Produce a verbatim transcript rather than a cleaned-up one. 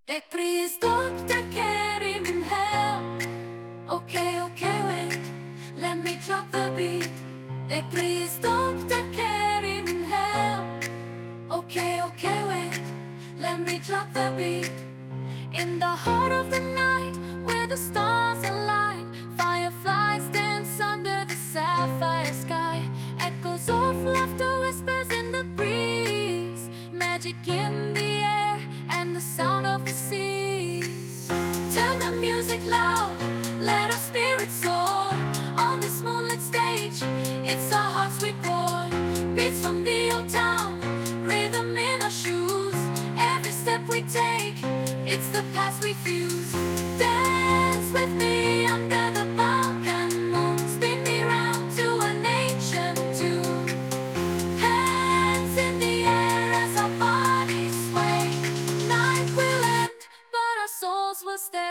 Ek pristok der carry min hell. Okay, okay, wait, let me drop the beat. Ek pristok der carry min hell. Okay, okay, wait, let me drop the beat. In the heart of the night, where the stars align, fireflies dance under the sapphire sky. Echoes of laughter whispers in the breeze, magic in the air and the sound of the seas. Turn the music loud, let our spirits soar. On this moonlit stage, it's our hearts we pour. Beats from the old town, rhythm in our shoes. Every step we take, it's the past we fuse. Dance with me under the Balkan moon. Spin me round to an ancient tune. Hands in the air as our bodies sway. Night will end, but our souls will stay.